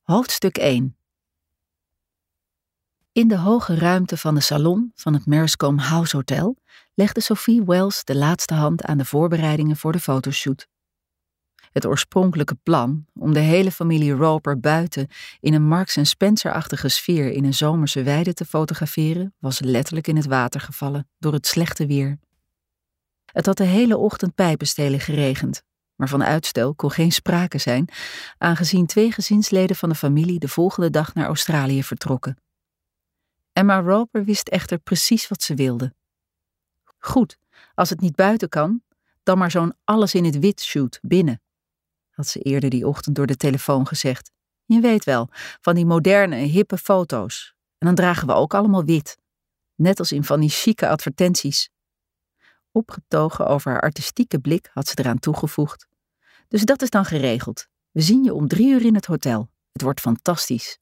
Hoofdstuk 1. In de hoge ruimte van de salon van het Merscombe House Hotel legde Sophie Wells de laatste hand aan de voorbereidingen voor de fotoshoot. Het oorspronkelijke plan om de hele familie Roper buiten in een Marks & Spencer-achtige sfeer in een zomerse weide te fotograferen was letterlijk in het water gevallen door het slechte weer. Het had de hele ochtend pijpenstelen geregend, maar van uitstel kon geen sprake zijn, aangezien 2 gezinsleden van de familie de volgende dag naar Australië vertrokken. Emma Roper wist echter precies wat ze wilde. Goed, als het niet buiten kan, dan maar zo'n alles-in-het-wit shoot binnen, had ze eerder die ochtend door de telefoon gezegd. Je weet wel, van die moderne, hippe foto's. En dan dragen we ook allemaal wit. Net als in van die chique advertenties. Opgetogen over haar artistieke blik had ze eraan toegevoegd. Dus dat is dan geregeld. We zien je om 3 uur in het hotel. Het wordt fantastisch.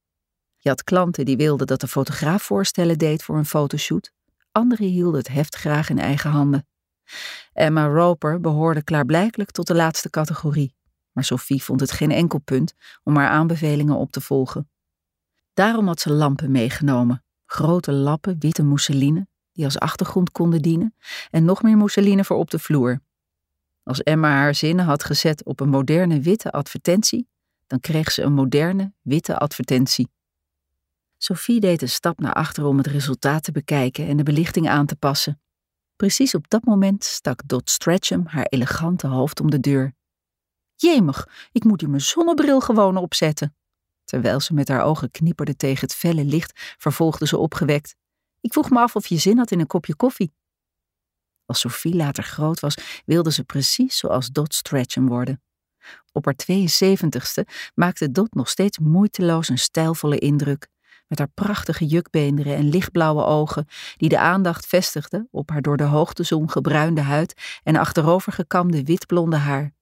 Je had klanten die wilden dat de fotograaf voorstellen deed voor een fotoshoot. Anderen hielden het heft graag in eigen handen. Emma Roper behoorde klaarblijkelijk tot de laatste categorie. Maar Sophie vond het geen enkel punt om haar aanbevelingen op te volgen. Daarom had ze lampen meegenomen. Grote lappen witte mousseline die als achtergrond konden dienen en nog meer mousseline voor op de vloer. Als Emma haar zinnen had gezet op een moderne witte advertentie, dan kreeg ze een moderne witte advertentie. Sophie deed een stap naar achteren om het resultaat te bekijken en de belichting aan te passen. Precies op dat moment stak Dot Strachan haar elegante hoofd om de deur. Jemig, ik moet hier mijn zonnebril gewoon opzetten. Terwijl ze met haar ogen knipperde tegen het felle licht, vervolgde ze opgewekt. Ik vroeg me af of je zin had in een kopje koffie. Als Sophie later groot was, wilde ze precies zoals Dot Strachan worden. Op haar 72ste maakte Dot nog steeds moeiteloos een stijlvolle indruk, met haar prachtige jukbeenderen en lichtblauwe ogen, die de aandacht vestigden op haar door de hoogtezon gebruinde huid en achterovergekamde witblonde haar.